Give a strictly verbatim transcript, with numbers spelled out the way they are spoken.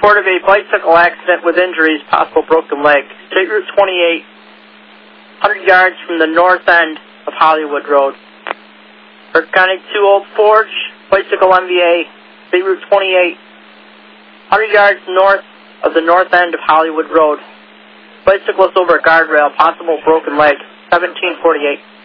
report of a bicycle accident with injuries, possible broken leg. State Route twenty-eight, one hundred yards from the north end of Hollywood Road. Burke County two Old Forge, bicycle M V A, State Route twenty-eight, one hundred yards north of the north end of Hollywood Road. Bicyclist over a guardrail, possible broken leg, seventeen forty-eight.